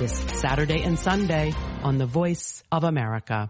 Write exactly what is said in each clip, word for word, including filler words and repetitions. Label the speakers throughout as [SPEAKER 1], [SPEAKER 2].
[SPEAKER 1] this Saturday and Sunday on The Voice of America.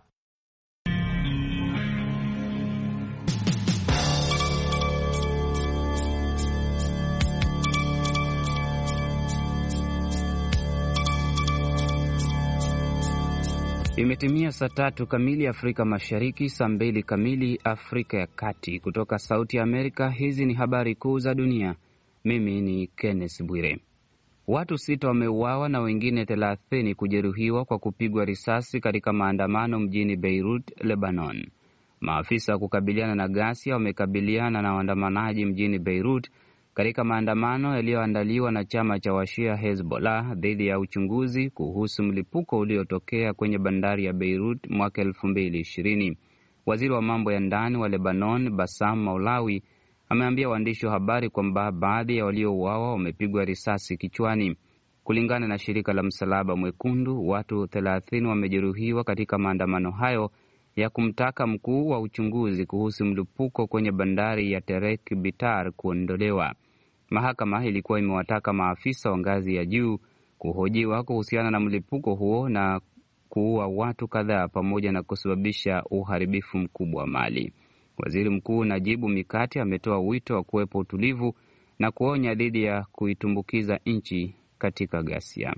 [SPEAKER 2] Imetimia saa tatu kamili Afrika Mashariki, saa mbili kamili Afrika ya Kati. Kutoka Sauti ya Amerika, hizi ni habari kuu za dunia. Mimi ni Kenneth Bwire. Watu sita wameuawa na wengine thelathini kujeruhiwa kwa kupigwa risasi katika maandamano mjini Beirut, Lebanon. Maafisa wa kukabiliana na ghasia wamekabiliana na waandamanaji mjini Beirut katika maandamano yaliyoandaliwa na chama cha Washia Hezbollah dhidi ya uchunguzi kuhusu mlipuko uliotokea kwenye bandari ya Beirut mwaka elfu mbili ishirini. Waziri wa mambo ya ndani wa Lebanon, Bassam Maulawi, ameambia waandishi wa habari kwamba baadhi ya waliouawa wamepigwa risasi kichwani. Kulingana na shirika la Msalaba Mwekundu, watu thelathini wamejeruhiwa katika maandamano hayo ya kumtaka mkuu wa uchunguzi kuhusu mlipuko kwenye bandari ya Terek Bitar kuondolewa. Mahakama ilikuwa imewataka maafisa wa ngazi ya juu kuhojiwa kuhusiana na mlipuko huo na kuua watu kadhaa pamoja na kusababisha uharibifu mkubwa wa mali. Waziri Mkuu Najibu Mikati ametoa wito wa kuwepo utulivu na kuonya dhidi ya kuitumbukiza nchi katika ghasia.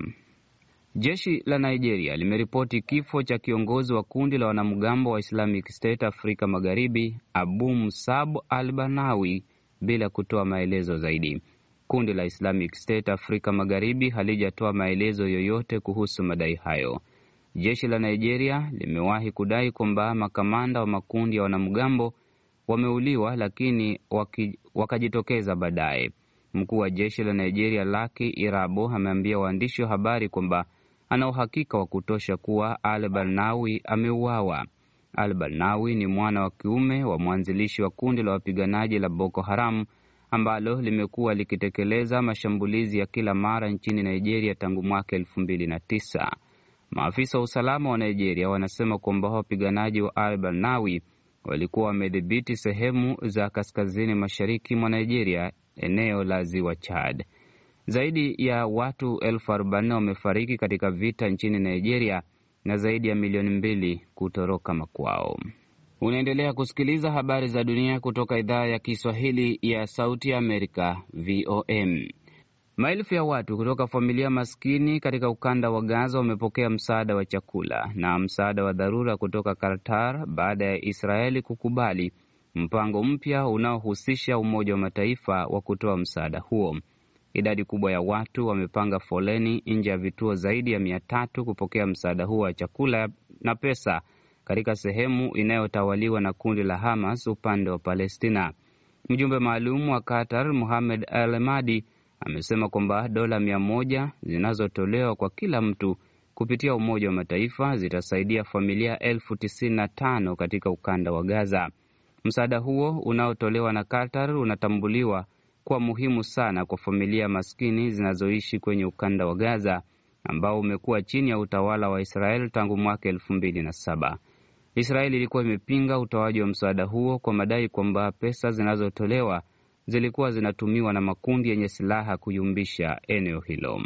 [SPEAKER 2] Jeshi la Nigeria limeripoti kifo cha kiongozi wa kundi la wanamgambo wa Islamic State Afrika Magharibi, Abu Musab al-Barnawi, bila kutoa maelezo zaidi. Kundi la Islamic State Afrika Magharibi halijatoa maelezo yoyote kuhusu madai hayo. Jeshi la Nigeria limewahi kudai kwamba makamanda wa makundi ya wanamgambo wameuliwa, lakini waki, wakajitokeza baadaye. Mkuu wa jeshi la Nigeria Lucky Irabo ameambia waandishi wa habari kwamba ana uhakika wa kutosha kuwa al-Barnawi ameuawa. Al-Barnawi ni mwana wa kiume wa mwanzilishi wa kundi la wapiganaji la Boko Haram ambalo limekuwa likitekeleza mashambulizi ya kila mara nchini Nigeria tangu mwaka elfu mbili na tisa. Maafisa wa usalama wa Nigeria wanasema kwamba wapiganaji wa al-Barnawi walikuwa wamedhibiti sehemu za kaskazini mashariki mwa Nigeria, eneo la Ziwa Chad. Zaidi ya watu elfu arobaini wamefariki katika vita nchini Nigeria na zaidi ya milioni mbili kutoroka makwao. Unaendelea kusikiliza habari za dunia kutoka idhaa ya Kiswahili ya Sauti ya Amerika, V O M. Maelfu ya watu kutoka familia maskini katika ukanda wa Gaza wamepokea msaada wa chakula na msaada wa dharura kutoka Qatar baada ya Israeli kukubali mpango mpya unaohusisha Umoja wa Mataifa wa kutoa msaada huo. Idadi kubwa ya watu wamepanga foleni nje ya vituo zaidi ya mia tatu kupokea msaada huo wa chakula na pesa katika sehemu inayotawaliwa na kundi la Hamas upande wa Palestina. Mjumbe maalum wa Qatar, Mohamed Al-Madi, amesema kwamba dola mia moja zinazotolewa kwa kila mtu kupitia Umoja wa Mataifa zitasaidia familia elfu tisini na tano katika ukanda wa Gaza. Msaada huo unaotolewa na Qatar unatambuliwa kuwa muhimu sana kwa familia maskini zinazoishi kwenye ukanda wa Gaza ambao umekuwa chini ya utawala wa Israel tangu mwaka elfu mbili na saba. Israeli ilikuwa imepinga utoaji wa msaada huo kwa madai kwamba pesa zinazotolewa zilikuwa zinatumiwa na makundi yenye silaha kuyumbisha eneo hilo.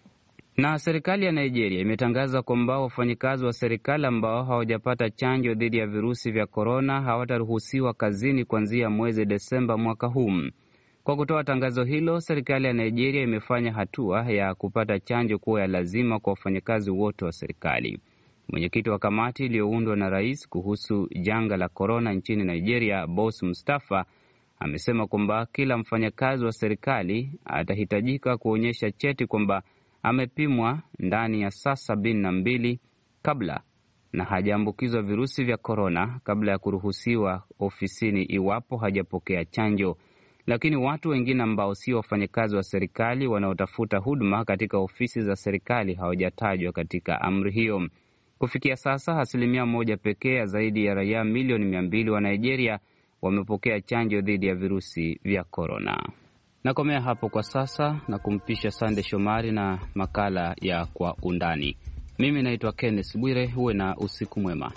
[SPEAKER 2] Na serikali ya Nigeria imetangaza kwamba wafanyikazi wa serikali ambao hawajapata chanjo dhidi ya virusi vya korona hawataruhusiwa kazini kuanzia mwezi Desemba mwaka huu. Kwa kutoa tangazo hilo, serikali ya Nigeria imefanya hatua ya kupata chanjo kuwa ya lazima kwa wafanyakazi wote wa serikali. Mwenyekiti wa kamati iliyoundwa na rais kuhusu janga la korona nchini Nigeria, Boss Mustafa, amesema kwamba kila mfanyakazi wa serikali atahitajika kuonyesha cheti kwamba amepimwa ndani ya saa sabini na mbili kabla na hajaambukizwa virusi vya korona kabla ya kuruhusiwa ofisini iwapo hajapokea chanjo. Lakini watu wengine ambao sio wafanyakazi wa serikali wanaotafuta huduma katika ofisi za serikali hawajatajwa katika amri hiyo. Kufikia sasa, asilimia moja pekee ya zaidi ya raia milioni mia mbili wa Nigeria wamepokea chanjo dhidi ya virusi vya korona. Nakomea hapo kwa sasa na kumpisha Sande Shomari na makala ya Kwa Undani. Mimi naitwa Kenneth Bwire, huwe na usiku mwema.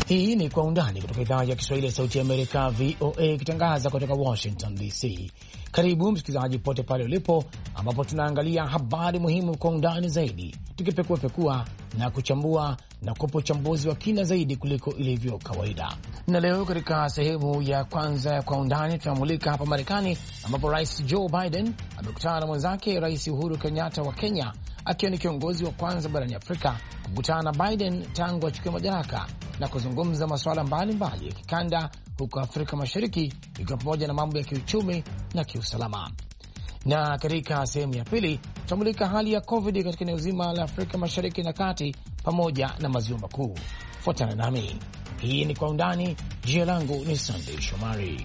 [SPEAKER 3] Hii ni Kwa Undani kutoka idhaa ya Kiswahili ya Sauti ya Amerika, V O A, ikitangaza kutoka Washington D C. Karibu msikilizaji pote pale ulipo, ambapo tunaangalia habari muhimu kwa undani zaidi, tukipekua pekua na kuchambua na kupa uchambuzi wa kina zaidi kuliko ilivyo kawaida. Na leo katika sehemu ya kwanza ya Kwa Undani tunamulika hapa Marekani, ambapo Rais Joe Biden amekutana na mwenzake Rais Uhuru Kenyatta wa Kenya, akiwa ni kiongozi wa kwanza barani Afrika kukutana na Biden tangu achukue madaraka na kuzungumza masuala mbalimbali ya kikanda huko Afrika Mashariki, ikiwa pamoja na mambo ya kiuchumi na kiusalama. Na katika sehemu ya pili tutamulika hali ya COVID katika eneo zima la Afrika Mashariki na Kati pamoja na maziwa makuu. Fuatana nami. Hii ni Kwa Undani. Jina langu ni Sunday Shomari.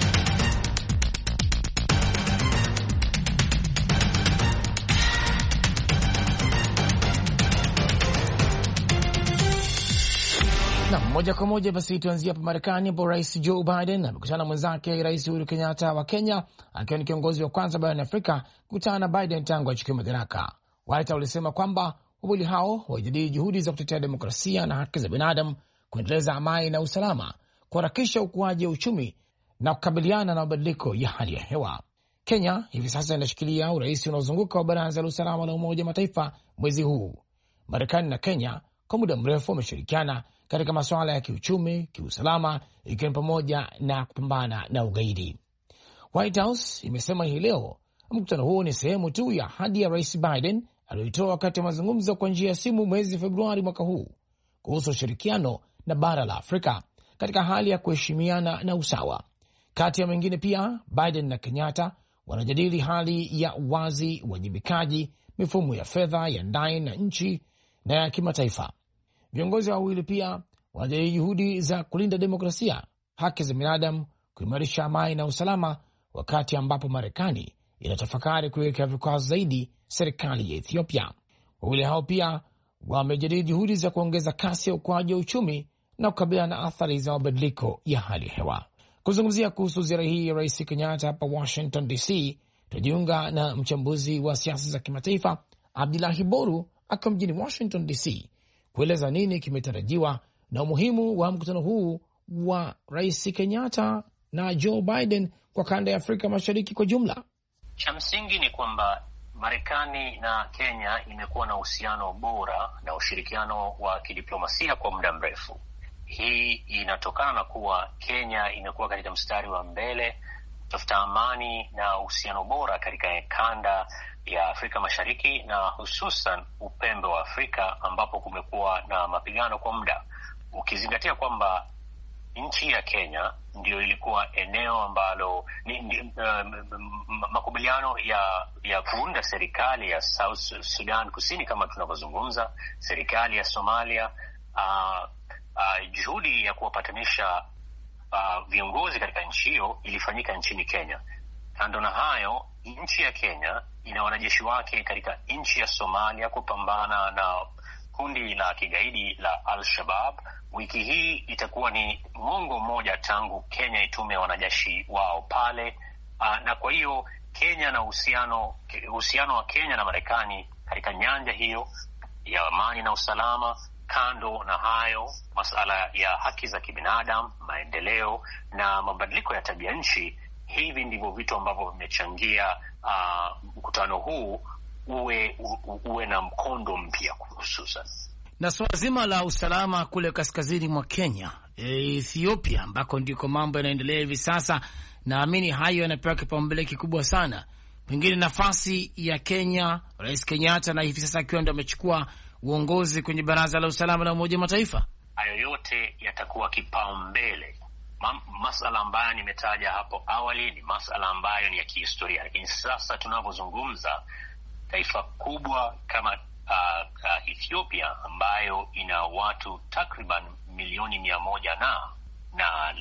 [SPEAKER 3] Na moja kwa moja basi tuanzie hapa Marekani, ambapo Rais Joe Biden amekutana na mwenzake Rais Uhuru Kenyatta wa Kenya, akiwa ni kiongozi wa kwanza barani Afrika kukutana na Biden tangu achukue madaraka. White House walisema kwamba wawili hao wajadili juhudi za kutetea demokrasia na haki za binadamu, kuendeleza amani na usalama, kuharakisha ukuaji wa uchumi na kukabiliana na mabadiliko ya hali ya hewa. Kenya hivi sasa inashikilia urais unaozunguka wa Baraza la Usalama la Umoja Mataifa mwezi huu. Marekani na Kenya kwa muda mrefu wameshirikiana katika masuala ya kiuchumi, kiusalama, ikiwa ni pamoja na kupambana na ugaidi. White House imesema hii leo mkutano huo ni sehemu tu ya ahadi ya Rais Biden aliyoitoa wakati wa mazungumzo kwa njia ya simu mwezi Februari mwaka huu kuhusu ushirikiano na bara la Afrika katika hali ya kuheshimiana na usawa. Kati ya mengine pia, Biden na Kenyatta wanajadili hali ya uwazi, uwajibikaji, mifumo ya fedha ya ndani na nchi na ya kimataifa. Viongozi wawili pia wanajadili juhudi za kulinda demokrasia, haki za binadamu, kuimarisha amani na usalama, wakati ambapo Marekani inatafakari kuweka vikwazo zaidi serikali ya Ethiopia. Wawili hao pia wamejadili juhudi za kuongeza kasi ya ukuaji wa uchumi na kukabiliana na athari za mabadiliko ya hali ya hewa. Kuzungumzia kuhusu ziara hii ya Rais Kenyatta hapa Washington D C, tunajiunga na mchambuzi wa siasa za kimataifa Abdullahi Boru akiwa mjini Washington D C kueleza nini kimetarajiwa na umuhimu wa mkutano huu wa Rais Kenyatta na Joe Biden kwa kanda ya Afrika Mashariki kwa jumla.
[SPEAKER 4] Cha msingi ni kwamba Marekani na Kenya imekuwa na uhusiano bora na ushirikiano wa kidiplomasia kwa muda mrefu. Hii inatokana na kuwa Kenya imekuwa katika mstari wa mbele kutafuta amani na uhusiano bora katika kanda ya Afrika Mashariki na hususan upembe wa Afrika, ambapo kumekuwa na mapigano kwa muda. Ukizingatia kwamba nchi ya Kenya ndio ilikuwa eneo ambalo ni, ni, uh, makubaliano ya ya kuunda serikali ya South Sudan Kusini kama tunavyozungumza, serikali ya Somalia, uh, uh, juhudi ya kuwapatanisha uh, viongozi katika nchi hiyo ilifanyika nchini Kenya. Kando na hayo, nchi ya Kenya ina wanajeshi wake katika nchi ya Somalia kupambana na kundi la kigaidi la Al-Shabaab. Wiki hii itakuwa ni mwongo mmoja tangu Kenya itume wanajeshi wao pale. Uh, na kwa hiyo Kenya na uhusiano uhusiano wa Kenya na Marekani katika nyanja hiyo ya amani na usalama. Kando na hayo, masuala ya haki za kibinadamu, maendeleo na mabadiliko ya tabia nchi, hivi ndivyo vitu ambavyo vimechangia uh, mkutano huu uwe u, uwe na mkondo mpya hususan.
[SPEAKER 3] Na swala zima la usalama kule kaskazini mwa Kenya, e, Ethiopia, ambako ndiko mambo yanaendelea hivi sasa, naamini hayo yanapewa kipaumbele kikubwa sana. Pengine nafasi ya Kenya, Rais Kenyatta na hivi sasa akiwa ndio amechukua uongozi kwenye Baraza la Usalama la Umoja Mataifa,
[SPEAKER 4] hayo yote yatakuwa kipaumbele. Masala ambayo nimetaja hapo awali ni masala ambayo ni ya kihistoria, lakini sasa tunavyozungumza, taifa kubwa kama uh, uh, Ethiopia ambayo ina watu takriban milioni mia moja na na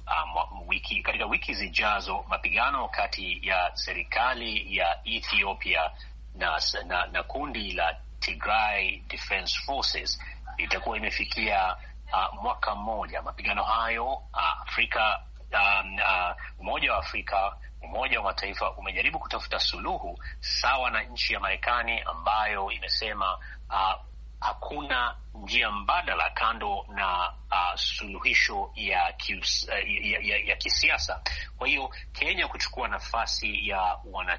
[SPEAKER 4] um, wiki katika wiki zijazo mapigano kati ya serikali ya Ethiopia na na, na kundi la Tigray Defense Forces itakuwa imefikia uh, mwaka mmoja. Mapigano hayo uh, Afrika um, uh, Umoja wa Afrika, Umoja wa Mataifa umejaribu kutafuta suluhu sawa na nchi ya Marekani ambayo imesema uh, hakuna njia mbadala kando na uh, suluhisho ya, kius, uh, ya, ya, ya kisiasa. Kwa hiyo Kenya kuchukua nafasi ya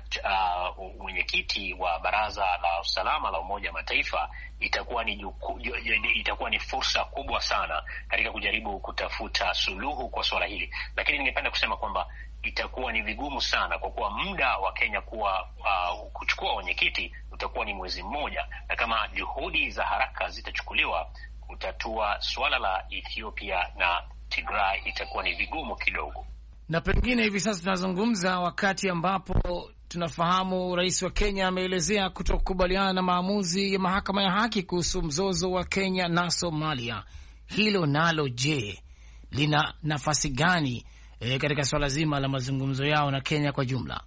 [SPEAKER 4] uh, mwenyekiti wa Baraza la Usalama la Umoja wa Mataifa itakuwa ni juku, itakuwa ni fursa kubwa sana katika kujaribu kutafuta suluhu kwa swala hili, lakini ningependa kusema kwamba itakuwa ni vigumu sana kwa kuwa muda wa Kenya kuwa uh, kuchukua wenyekiti utakuwa ni mwezi mmoja, na kama juhudi za haraka zitachukuliwa kutatua swala la Ethiopia na Tigray itakuwa ni vigumu kidogo.
[SPEAKER 3] Na pengine hivi sasa tunazungumza wakati ambapo tunafahamu rais wa Kenya ameelezea kutokubaliana na maamuzi ya mahakama ya haki kuhusu mzozo wa Kenya na Somalia. Hilo nalo je, lina nafasi gani E, katika swala zima la mazungumzo yao na Kenya kwa jumla?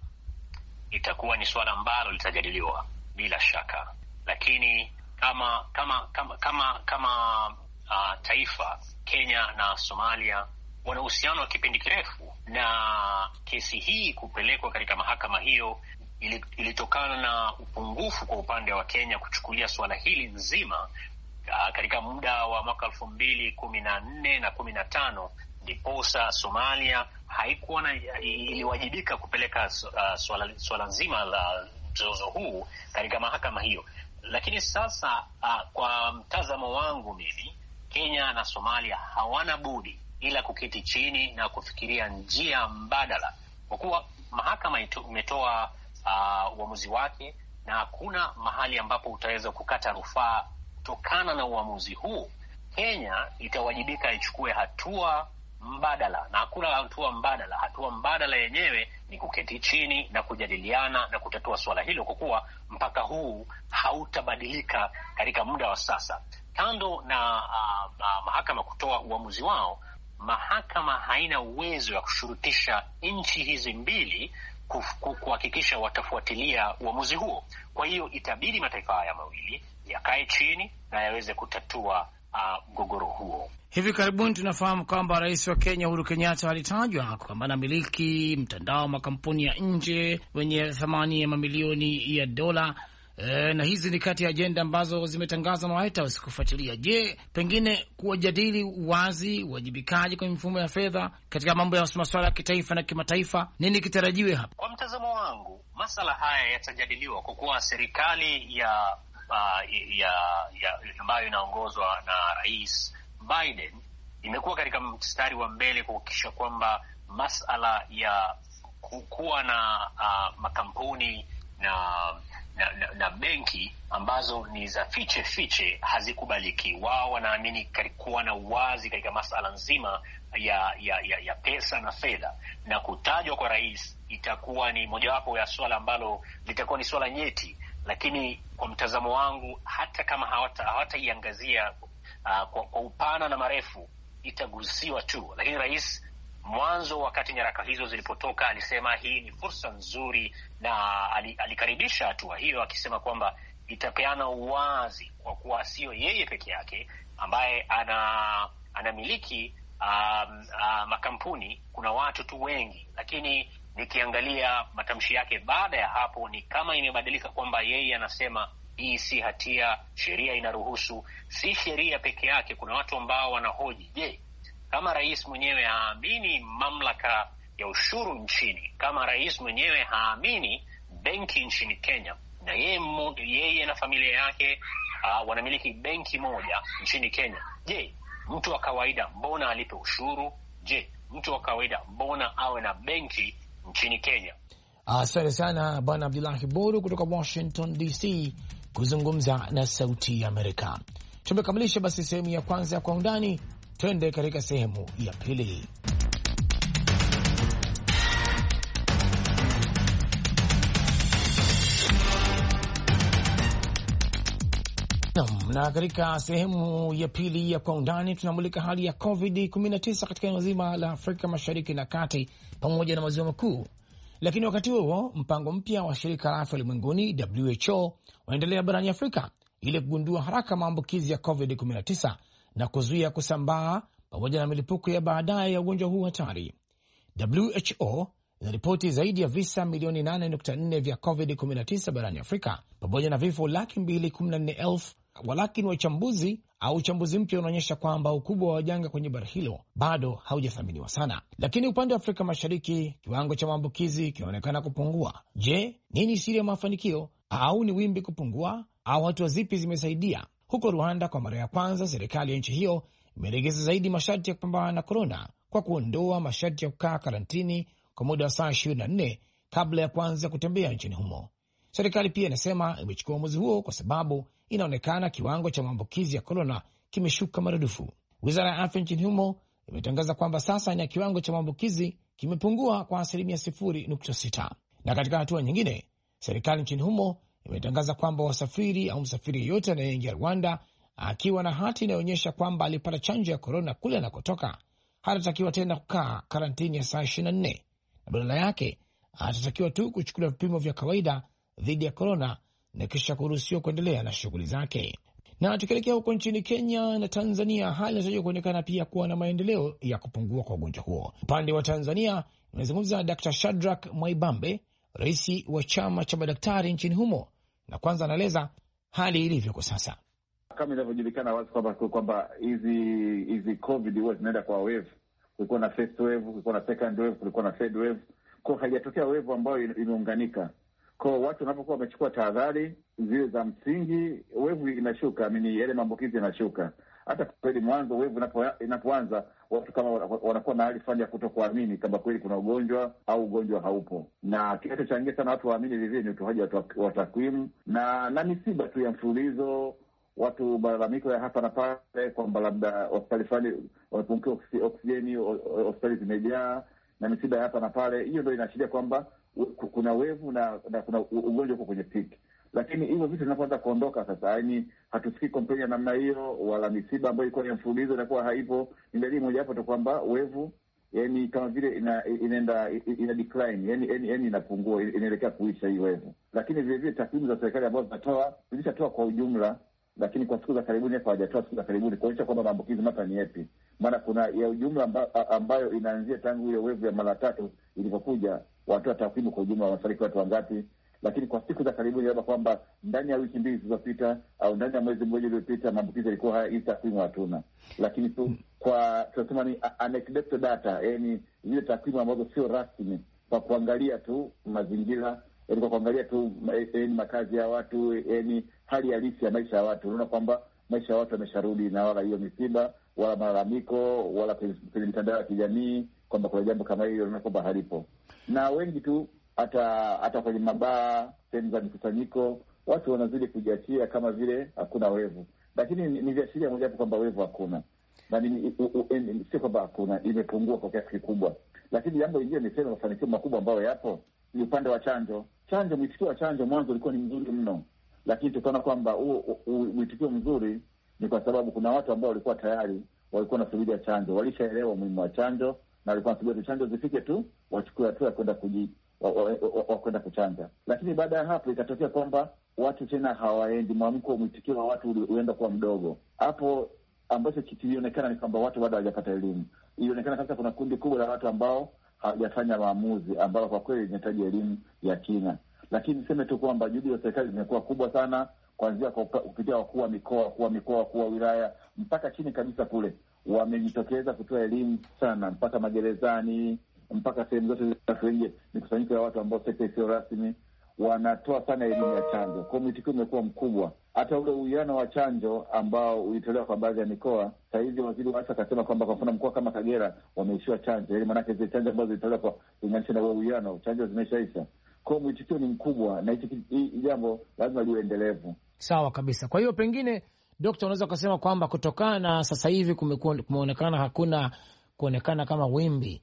[SPEAKER 4] Itakuwa ni swala ambalo litajadiliwa bila shaka, lakini kama kama kama kama, kama uh, taifa Kenya na Somalia wana uhusiano wa kipindi kirefu, na kesi hii kupelekwa katika mahakama hiyo ilitokana na upungufu kwa upande wa Kenya kuchukulia swala hili nzima uh, katika muda wa mwaka elfu mbili kumi na nne na kumi na tano. Ndiposa Somalia haikuwa na iliwajibika kupeleka uh, swala, swala nzima la mzozo huu katika mahakama hiyo. Lakini sasa uh, kwa mtazamo wangu mimi, Kenya na Somalia hawana budi ila kuketi chini na kufikiria njia mbadala, kwa kuwa mahakama imetoa uh, uamuzi wake na hakuna mahali ambapo utaweza kukata rufaa kutokana na uamuzi huu. Kenya itawajibika ichukue hatua mbadala, na hakuna hatua mbadala. Hatua mbadala yenyewe ni kuketi chini na kujadiliana na kutatua swala hilo, kwa kuwa mpaka huu hautabadilika katika muda wa sasa. Kando na uh, uh, mahakama kutoa uamuzi wao, mahakama haina uwezo wa kushurutisha nchi hizi mbili kuhakikisha watafuatilia uamuzi huo. Kwa hiyo itabidi mataifa haya mawili yakae chini na yaweze kutatua mgogoro uh, huo.
[SPEAKER 3] Hivi karibuni tunafahamu kwamba rais wa Kenya Uhuru Kenyatta alitajwa kwamba anamiliki mtandao wa makampuni ya nje wenye thamani ya mamilioni ya dola. E, na hizi ni kati ya ajenda ambazo zimetangazwa na White House kufuatilia. Je, pengine kuwajadili uwazi, uwajibikaji kwenye mifumo ya fedha katika mambo ya masuala ya kitaifa na kimataifa, nini kitarajiwe hapa?
[SPEAKER 4] Kwa mtazamo wangu, masala haya yatajadiliwa kwa kuwa serikali ya uh, ya ya ambayo inaongozwa na Rais Biden imekuwa katika mstari wa mbele kuhakikisha kwamba masala ya kuwa na uh, makampuni na na, na na benki ambazo ni za fiche fiche hazikubaliki. Wao wanaamini kuwa na uwazi katika masala nzima ya ya, ya ya pesa na fedha, na kutajwa kwa rais itakuwa ni mojawapo ya swala ambalo litakuwa ni swala nyeti. Lakini kwa mtazamo wangu, hata kama hawataiangazia hawata uh, kwa, kwa upana na marefu, itagusiwa tu. Lakini rais mwanzo, wakati nyaraka hizo zilipotoka, alisema hii ni fursa nzuri, na alikaribisha hatua hiyo akisema kwamba itapeana uwazi, kwa kuwa sio yeye peke yake ambaye ana anamiliki um, uh, makampuni. Kuna watu tu wengi. Lakini nikiangalia matamshi yake baada ya hapo, ni kama imebadilika kwamba yeye anasema hii si hatia, sheria inaruhusu. Si sheria peke yake, kuna watu ambao wanahoji, je, kama rais mwenyewe haamini mamlaka ya ushuru nchini, kama rais mwenyewe haamini benki nchini Kenya, na yeye yeye na familia yake uh, wanamiliki benki moja nchini Kenya, je, mtu wa kawaida mbona alipe ushuru? Je, mtu wa kawaida mbona awe na benki nchini Kenya?
[SPEAKER 3] Asante sana Bwana Abdullahi Boru kutoka Washington D C kuzungumza na Sauti ya Amerika. Tumekamilisha basi sehemu ya kwanza ya Kwa Undani. Twende katika sehemu ya pili. Na katika sehemu ya pili ya Kwa Undani tunamulika hali ya covid kumi na tisa katika eneo zima la Afrika Mashariki na Kati pamoja na maziwa makuu. Lakini wakati huo mpango mpya wa shirika la afya ulimwenguni W H O unaendelea barani Afrika ili kugundua haraka maambukizi ya covid kumi na tisa na kuzuia kusambaa pamoja na milipuko ya baadaye ya ugonjwa huu hatari. W H O inaripoti zaidi ya visa milioni nane nukta nne vya covid kumi na tisa barani Afrika pamoja na vifo laki mbili kumi na nne elfu walakini wachambuzi au uchambuzi mpya unaonyesha kwamba ukubwa wa janga kwenye bara hilo bado haujathaminiwa sana. Lakini upande wa Afrika Mashariki kiwango cha maambukizi kinaonekana kupungua. Je, nini siri ya mafanikio? Au ni wimbi kupungua, au hatua zipi zimesaidia? Huko Rwanda, kwa mara ya kwanza serikali ya nchi hiyo imelegeza zaidi masharti ya kupambana na korona kwa kuondoa masharti ya kukaa karantini kwa muda wa saa ishirini na nne kabla ya kuanza kutembea nchini humo. Serikali pia inasema imechukua uamuzi huo kwa sababu inaonekana kiwango cha maambukizi ya korona kimeshuka maradufu. Wizara ya afya nchini humo imetangaza kwamba sasa ina kiwango cha maambukizi kimepungua kwa asilimia sifuri nukta sita. Na katika hatua nyingine, serikali nchini humo imetangaza kwamba wasafiri au msafiri yeyote anayeingia Rwanda akiwa na hati inayoonyesha kwamba alipata chanjo ya korona kule anakotoka hatatakiwa tena kukaa karantini ya saa ishirini na nne na badala yake atatakiwa tu kuchukuliwa vipimo vya kawaida dhidi ya korona na kisha kuruhusiwa kuendelea na shughuli zake. Na tukielekea huko nchini Kenya na Tanzania, hali inatarajiwa kuonekana pia kuwa na maendeleo ya kupungua kwa ugonjwa huo. Upande wa Tanzania imezungumza na Daktari Shadrack Mwaibambe, rais wa chama cha madaktari nchini humo, na kwanza anaeleza hali ilivyo kwa sasa.
[SPEAKER 5] Kama inavyojulikana wazi kwamba kwamba hizi hizi COVID huwa zinaenda kwa wave. Kulikuwa na first wave, kulikuwa na second wave, kulikuwa na third wave. Kwa haijatokea wave ambayo imeunganika. Kwa watu wanapokuwa wamechukua tahadhari zile za msingi, wave inashuka, mimi yale maambukizi yanashuka. Hata kweli mwanzo wave inapoanza, watu kama wanakuwa na hali fulani ya kutokuamini kama kweli kuna ugonjwa au ugonjwa haupo. Na kinachochangia sana watu waamini vivyo ni utoaji wa takwimu na na misiba tu ya mfululizo, watu malalamiko ya hapa na pale kwamba labda hospitali fulani wamepungukiwa oksijeni, hospitali zimejaa na misiba ya hapa na pale. Hiyo ndio inaashiria kwamba kuna wevu na, na kuna ugonjwa uko kwenye peak. Lakini hivyo vitu vinapoanza kuondoka sasa, yaani hatusikii complaint ya namna hiyo, wala misiba ambayo ilikuwa ya mfululizo inakuwa haipo. Ni dalili moja hapo tu kwamba wevu yani kama vile ina inaenda ina decline, yani yani, yani inapungua, inaelekea kuisha hii wevu. Lakini vile vile takwimu za serikali ambazo zinatoa zilishatoa kwa ujumla, lakini kwa siku za karibuni hapa hawajatoa siku za karibuni kuonyesha kwamba maambukizi mapya ni yapi. Maana kuna ya ujumla amba, ambayo inaanzia tangu ile wevu ya mara tatu ilipokuja, watoa takwimu kwa ujumla wamefariki watu wangapi. Lakini kwa siku za karibuni labda kwamba ndani ya wiki mbili zilizopita au ndani ya mwezi mmoja uliopita maambukizi yalikuwa haya, hii takwimu hatuna. Lakini tu kwa tunasema ni anecdotal data, yani zile takwimu ambazo sio rasmi, kwa kuangalia tu mazingira, yani kwa kuangalia tu yani makazi ya watu, yani hali halisi ya maisha ya watu, unaona kwamba maisha ya watu yamesharudi, na wala hiyo misiba wala malalamiko wala kwenye mitandao ya kijamii kwamba kuna jambo kama hilo, unaona kwamba halipo. Na wengi tu hata hata kwenye mabaa, sehemu za mikusanyiko, watu wanazidi kujiachia kama vile hakuna wevu. Lakini ni viashiria moja hapo kwamba wevu hakuna. Na ni sio kwamba hakuna, imepungua kwa kiasi kikubwa. Lakini jambo lingine ni sema mafanikio makubwa ambayo yapo ni upande wa chanjo. Chanjo, mwitikio wa chanjo mwanzo ulikuwa ni mzuri mno. Lakini tukaona kwamba huo mwitikio mzuri ni kwa sababu kuna watu ambao walikuwa tayari walikuwa wanasubiria chanjo, walishaelewa umuhimu wa chanjo na walikuwa wanasubiria chanjo zifike tu wachukue hatua kwenda kuji wa, wa, wa, wa kwenda kuchanja. Lakini baada ya hapo ikatokea kwamba watu tena hawaendi, mwamko mwitikio wa watu uenda kuwa mdogo. Hapo ambacho kilionekana ni kwamba watu bado hawajapata elimu. Ilionekana sasa kuna kundi kubwa la watu ambao hawajafanya maamuzi, ambao kwa kweli inahitaji elimu ya kina. Lakini niseme tu kwamba juhudi za serikali zimekuwa kubwa sana, kuanzia kupitia wakuu wa mikoa, wakuu wa mikoa, wakuu wa wilaya mpaka chini kabisa kule, wamejitokeza kutoa elimu sana mpaka magerezani, mpaka sehemu zote za nje, mikusanyiko ya watu ambao sekta sio rasmi, wanatoa sana elimu ya chanjo. Kwa mwitikio umekuwa mkubwa. Hata ule uwiano wa chanjo ambao ulitolewa kwa baadhi ya mikoa, sasa hivi waziri wa afya akasema kwamba kwa mfano mkoa kama Kagera wameishiwa chanjo, ili maana zile chanjo ambazo zilitolewa kwa kulinganisha na ule uwiano, chanjo zimeshaisha. Kwa mwitikio ni mkubwa, na hii jambo lazima liwe endelevu.
[SPEAKER 3] Sawa kabisa. Kwa hiyo pengine Dokta, unaweza kusema kwamba kutokana na sasa hivi kumekuwa kumeonekana hakuna kuonekana kama wimbi,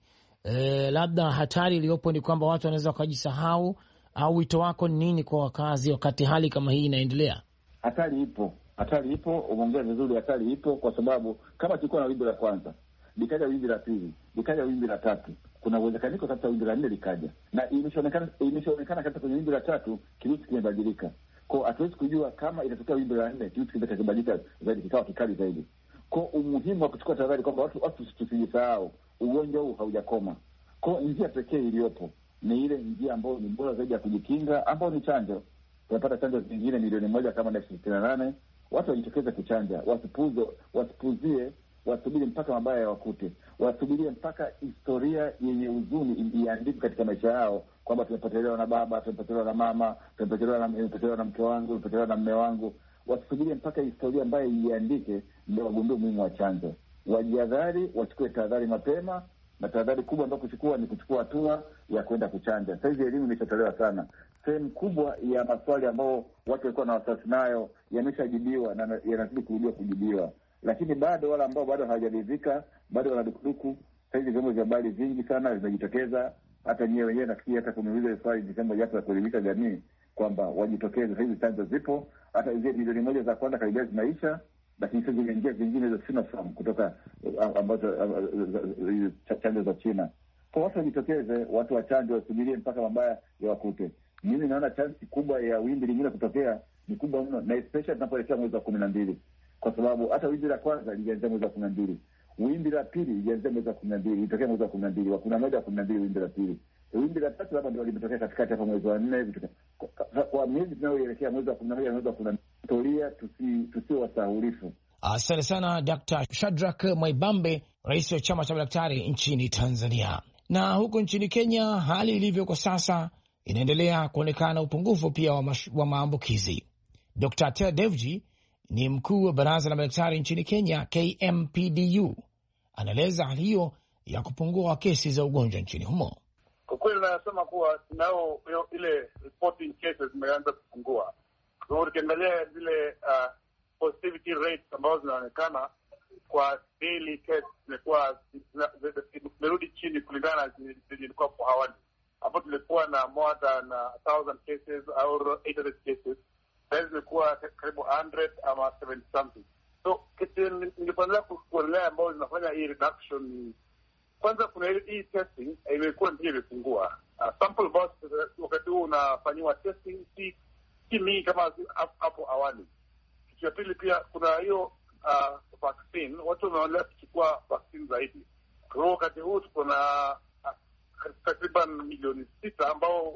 [SPEAKER 3] e, labda hatari iliyopo ni kwamba watu wanaweza wakajisahau, au wito wako ni nini kwa wakazi wakati hali kama hii inaendelea?
[SPEAKER 5] Hatari ipo, hatari ipo, umeongea vizuri, hatari ipo kwa sababu kama tulikuwa na wimbi la kwanza, likaja wimbi la pili, likaja wimbi la tatu, kuna uwezekaniko sasa wimbi la nne likaja, na imeshaonekana imeshaonekana hata kwenye wimbi la tatu kirusi kimebadilika. Kwa hatuwezi kujua kama itatokea wimbi la nne kirusi kimebadilika zaidi, kikawa kikali zaidi. Kwa umuhimu wa kuchukua tahadhari kwamba watu watu tusijisahau, ugonjwa huu haujakoma. Kwa njia pekee iliyopo ni ile njia ambayo ni bora zaidi ya kujikinga, ambayo ni chanjo. Tunapata chanjo zingine milioni moja kama na elfu sitini na nane watu wajitokeze kuchanja, wasipuze, wasipuzie, wasubiri mpaka mabaya yawakute, wasubirie mpaka historia yenye huzuni iandikwe katika maisha yao kwamba tumepotelewa na baba, tumepotelewa na mama, tumepotelewa na tumepotelewa na mke wangu, tumepotelewa na mume wangu. Wasubirie mpaka historia ambayo iandike ndio wagundue umuhimu wa chanjo. Wajihadhari, wachukue tahadhari mapema, na tahadhari kubwa ambayo kuchukua ni kuchukua hatua ya kwenda kuchanja. Sasa hivi elimu imeshatolewa sana. Sehemu kubwa ya maswali ambayo watu walikuwa na wasiwasi nayo yameshajibiwa na yanazidi kurudiwa kujibiwa. Lakini bado wale ambao bado hawajaridhika, bado wana dukuduku. Sasa hivi vyombo vya habari vingi sana vimejitokeza. Hata nyewe wenyewe nafikiri hata kuniuliza swali Desemba japo ya kuelimisha jamii kwamba wajitokeze. Sasa hivi chanjo zipo, hata zile milioni moja za kwanza karibia zinaisha, lakini sasa zile njia zingine za Sinopharm kutoka ambazo chanjo za China. Kwa watu wajitokeze, watu wa chanjo, wasubirie mpaka mabaya yawakute. Mimi naona chansi kubwa ya wimbi lingine kutokea ni kubwa mno, na especially tunapoelekea mwezi wa kumi na mbili, kwa sababu hata wimbi la kwanza lilianzia mwezi wa kumi na mbili, wimbi la pili lilianzia mwezi wa kumi na mbili, ilitokea mwezi wa kumi na mbili, wa kumi na moja wa kumi na mbili wimbi la pili, wimbi la tatu labda ndio limetokea katikati hapo mwezi wa nne. Kwa miezi tunayoelekea mwezi wa kumi na moja, mwezi wa kumi na mbili, toria tusi tusio wasahulifu.
[SPEAKER 3] Asante sana Daktari Shadrack Mwaibambe, rais wa chama cha madaktari nchini Tanzania. Na huko nchini Kenya, hali ilivyo kwa sasa, inaendelea kuonekana upungufu pia wa, wa maambukizi. Daktari Ted Devji ni mkuu wa baraza la madaktari nchini Kenya, K M P D U, anaeleza hali hiyo ya kupungua kwa kesi za ugonjwa nchini humo.
[SPEAKER 6] Kwa kweli nasema kuwa nao ile reporting cases zimeanza kupungua. Kwa hiyo ukiangalia zile uh, positivity rates ambazo zinaonekana kwa daily case zimekuwa zimerudi chini kulingana na zilikuwa hapo awali. Hapo tulikuwa na more than a thousand cases au eight hundred cases. Sasa zimekuwa karibu one hundred ama seventy something. So ningependa kuelezea ambao zinafanya hii reduction. Kwanza kuna hii testing imekuwa ndio imepungua. Uh, sample box wakati huu unafanywa testing si si mingi kama hapo awali. Kitu cha pili pia kuna hiyo uh, vaccine, watu wameanza kuchukua vaccine zaidi. Kwa wakati huu tuko na takriban milioni sita ambao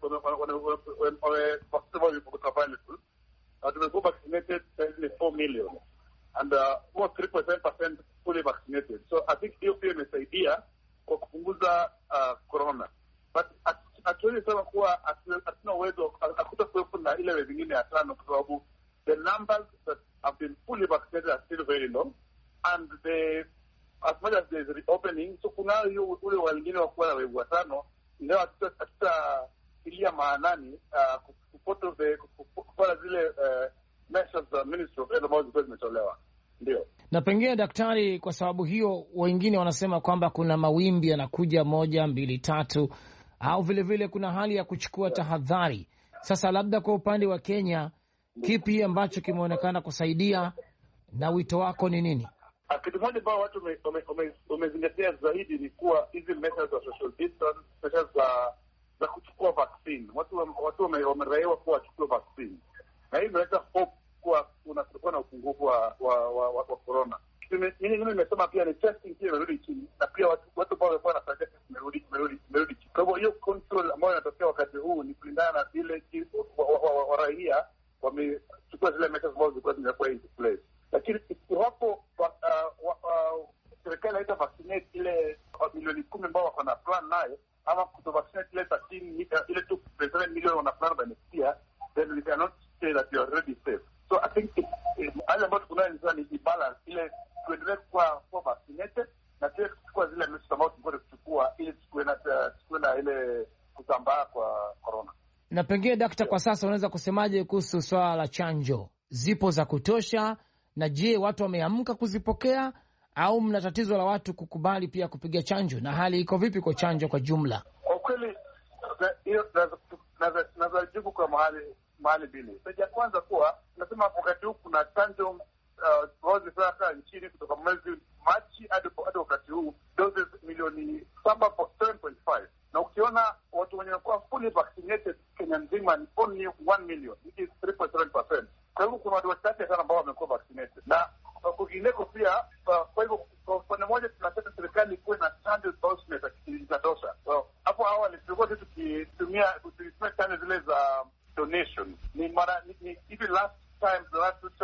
[SPEAKER 6] tumekuwa vaccinated four million and uh, almost three point seven percent fully vaccinated. So I think hiyo pia imesaidia kwa kupunguza uh, corona. But hatuwezi sema kuwa hatuna uwezo, hakutakuwepo na ile wave nyingine ya tano, kwa sababu the numbers that have been fully vaccinated are still very low, and the as much as there is reopening, so kuna hiyo ule wengine wa kuwa na wave wa tano, ndio hatutatilia maanani kupoto the kupata zile uh, measures za Ministry of Health ambazo zimetolewa. Ndio.
[SPEAKER 3] Na pengine daktari, kwa sababu hiyo wengine wanasema kwamba kuna mawimbi yanakuja moja, mbili, tatu, au vile vile kuna hali ya kuchukua tahadhari. Sasa labda kwa upande wa Kenya, kipi ambacho kimeonekana kusaidia na wito wako ni nini?
[SPEAKER 6] Kitu moja ambao watu wamezingatia zaidi ni kuwa hizi measures za social distance, measures za za kuchukua vaccine. Watu watu wameraiwa kuwa wachukue vaccine. Na hii inaleta hope kuwa kunakuwa na upungufu wa wa wa, wa corona. Mimi mimi nimesema pia ni testing pia imerudi chini, na pia watu watu ambao walikuwa wanafanya test imerudi imerudi imerudi chini. Kwa hivyo hiyo control ambayo inatokea wakati huu ni kulingana na ile wa raia wamechukua zile measures ambazo zilikuwa zinakuwa in place. Lakini iwapo serikali haita vaccinate ile milioni kumi ambao wako na plan nayo, ama kuto vaccinate ile thirteen ile two point seven million wana plan by next year, then we cannot say that you are already safe. So I think hali ambayo tukunayo ni balance ile tuendelee kuwa vaccinated na pia kuchukua zile measures ambazo tunataka kuchukua ili tukuwe na tukuwe na ile kusambaa kwa corona.
[SPEAKER 3] Na pengine daktari, kwa sasa unaweza kusemaje kuhusu swala la chanjo? Zipo za kutosha? Na je, watu wameamka kuzipokea au mna tatizo la watu kukubali pia kupiga chanjo? Na hali iko vipi kwa chanjo kwa jumla?
[SPEAKER 6] Kwa kweli hiyo naweza jibu kwa mahali mahali mbili. Sasa kwanza kuwa nasema wakati huu kuna chanjo rozi uh, sasa nchini kutoka mwezi Machi hadi hadi wakati huu doses milioni seven point five. Na ukiona watu wenye wako fully vaccinated Kenya nzima ni only one million, which is three point seven percent. Kwa hivyo kuna watu wachache sana ambao wamekuwa vaccinated. Na kwingineko pia, kwa hivyo kwa upande mmoja tunataka serikali ikuwe na chanjo zitatosha. So hapo awali tulikuwa tukitumia kutumia chanjo zile za donation. Ni mara ni hivi last time the last two chanjo ambao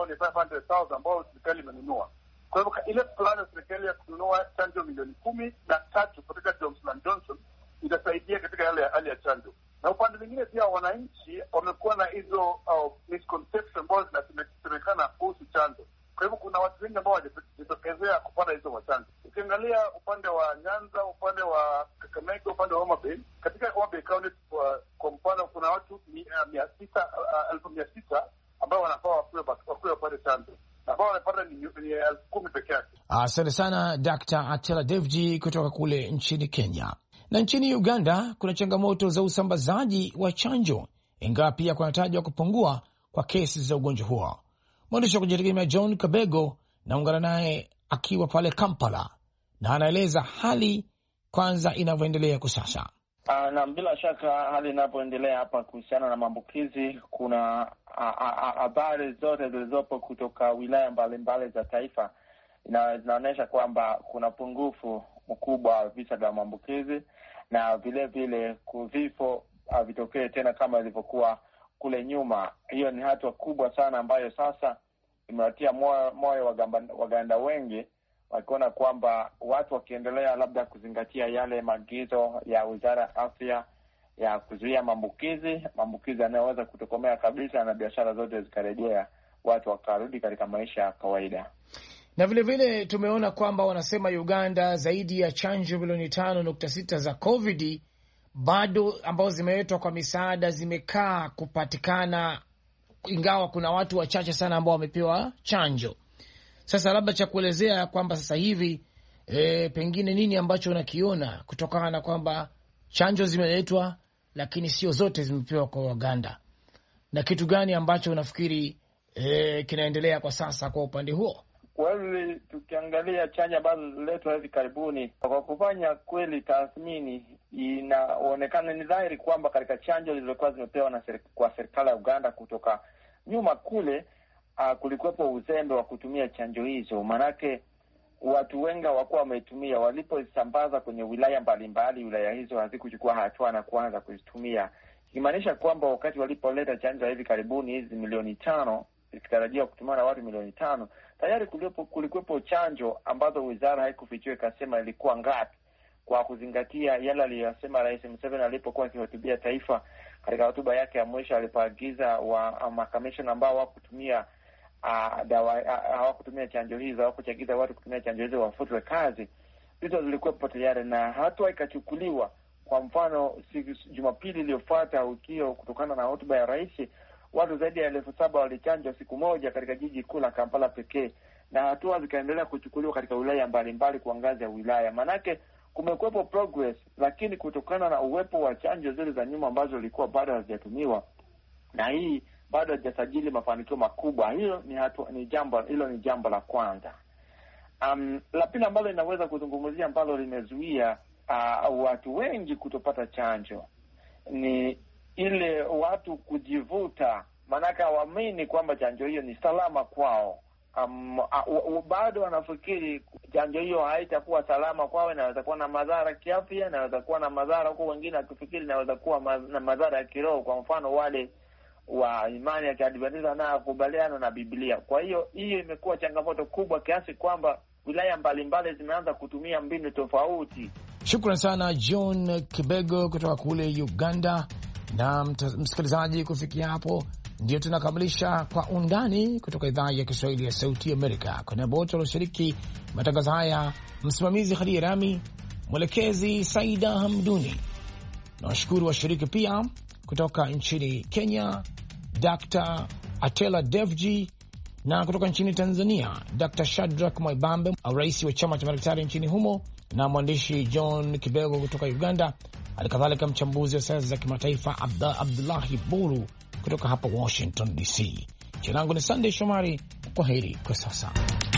[SPEAKER 6] ambao ni five hundred thousand ambao serikali imenunua. Kwa hivyo ile plan ya serikali ya kununua chanjo milioni kumi na tatu kutoka Johnson and Johnson itasaidia katika hali ya hali ya chanjo. Na upande mwingine pia wananchi wamekuwa na hizo uh, misconception ambazo zinasemekana kuhusu chanjo. Kwa hivyo kuna watu wengi ambao wajitokezea kupata hizo chanjo. Ukiangalia upande wa Nyanza, upande wa Kakamega, upande wa Homa Bay, katika Homa Bay County kwa, kwa mfano kuna watu mia sita elfu mia sita ambao wanafaa wakuwe wakuwe wapate chanjo. Ambao wanapata ni elfu kumi peke yake.
[SPEAKER 3] Asante sana Daktari Atela Devji kutoka kule nchini Kenya. Na nchini Uganda kuna changamoto za usambazaji wa chanjo, ingawa pia kunatajwa kupungua kwa kesi za ugonjwa huo. Mwandishi wa kujitegemea John Kabego naungana naye akiwa pale Kampala, na anaeleza hali kwanza inavyoendelea kwa sasa.
[SPEAKER 7] Uh, na bila shaka hali inapoendelea hapa kuhusiana na maambukizi, kuna habari zote zilizopo kutoka wilaya mbalimbali za taifa zinaonyesha kwamba kuna pungufu mkubwa wa visa vya maambukizi, na vile vile vifo havitokee tena kama ilivyokuwa kule nyuma. Hiyo ni hatua kubwa sana ambayo sasa imewatia moyo Waganda wengi, wakiona kwamba watu wakiendelea labda kuzingatia yale maagizo ya Wizara ya Afya ya kuzuia maambukizi, maambukizi yanayoweza kutokomea kabisa na biashara zote zikarejea, watu wakarudi katika maisha ya kawaida.
[SPEAKER 3] Na vile vile tumeona kwamba wanasema Uganda zaidi ya chanjo milioni tano nukta sita za COVID bado ambao zimeletwa kwa misaada zimekaa kupatikana, ingawa kuna watu wachache sana ambao wamepewa chanjo. Sasa labda cha kuelezea kwamba sasa hivi e, pengine nini ambacho unakiona kutokana na kwamba chanjo zimeletwa lakini sio zote zimepewa kwa Waganda, na kitu gani ambacho unafikiri e, kinaendelea kwa sasa kwa upande huo?
[SPEAKER 7] Kweli tukiangalia chanjo ambazo ziletwa hivi karibuni, kwa kufanya kweli tathmini, inaonekana ni dhahiri kwamba katika chanjo zilizokuwa zimepewa na serikali, kwa serikali ya Uganda kutoka nyuma kule, uh, kulikuwepo uzembe wa kutumia chanjo hizo. Manake watu wengi wakuwa wametumia, waliposambaza kwenye wilaya mbalimbali, wilaya hizo hazikuchukua hatua na kuanza kuzitumia. Kimaanisha kwamba wakati walipoleta chanjo hivi karibuni hizi milioni tano, ikitarajia kutumia na watu milioni tano, tayari kulikuwepo chanjo ambazo wizara haikufichua ikasema ilikuwa ngapi, kwa kuzingatia yale aliyosema Rais Museveni alipokuwa akihutubia taifa katika hotuba yake ya mwisho, alipoagiza wa makamishna ambao hawakutumia uh, dawa hawakutumia uh, chanjo hizo, hawakuchagiza watu kutumia chanjo hizo wafutwe kazi. Hizo zilikuwa tayari na hatua ikachukuliwa. Kwa mfano, Jumapili iliyofuata ukio, kutokana na hotuba ya rais, watu zaidi ya elfu saba walichanjwa siku moja katika jiji kuu la Kampala pekee, na hatua zikaendelea kuchukuliwa katika wilaya mbalimbali kwa ngazi ya wilaya. Manake kumekuwepo progress, lakini kutokana na uwepo wa chanjo zile za nyuma ambazo zilikuwa bado hazijatumiwa, na hii bado hajasajili mafanikio makubwa. Hiyo ni hatua, ni jambo hilo ni jambo la kwanza. Um, la pili ambalo inaweza kuzungumzia ambalo limezuia uh, watu wengi kutopata chanjo ni ile watu kujivuta, manaka hawaamini kwamba chanjo hiyo ni salama kwao. Um, uh, bado wanafikiri chanjo hiyo haitakuwa salama kwao, inaweza kuwa na madhara kiafya, inaweza kuwa na madhara huko, wengine wakifikiri inaweza kuwa ma, na madhara ya kiroho, kwa mfano wale wa imani ya Kiadventista na kubaliana na Biblia. Kwa hiyo hiyo imekuwa changamoto kubwa kiasi kwamba wilaya mbalimbali zimeanza kutumia mbinu tofauti.
[SPEAKER 3] Shukrani sana John Kibego kutoka kule Uganda. Na msikilizaji, kufikia hapo ndio tunakamilisha Kwa Undani kutoka idhaa ya Kiswahili ya Sauti Amerika. Kwa niaba wote walioshiriki matangazo haya, msimamizi Khadija Rami, mwelekezi Saida Hamduni, na washukuru washiriki pia kutoka nchini Kenya, Daktari Atela Devji, na kutoka nchini Tanzania, Daktari Shadrack Mwaibambe, au rais wa chama cha madaktari nchini humo, na mwandishi John Kibego kutoka Uganda, alikadhalika mchambuzi wa sayansi za kimataifa Abdullahi Boru kutoka hapa Washington D C. Jina langu ni Sunday Shomari. Kwa heri kwa sasa.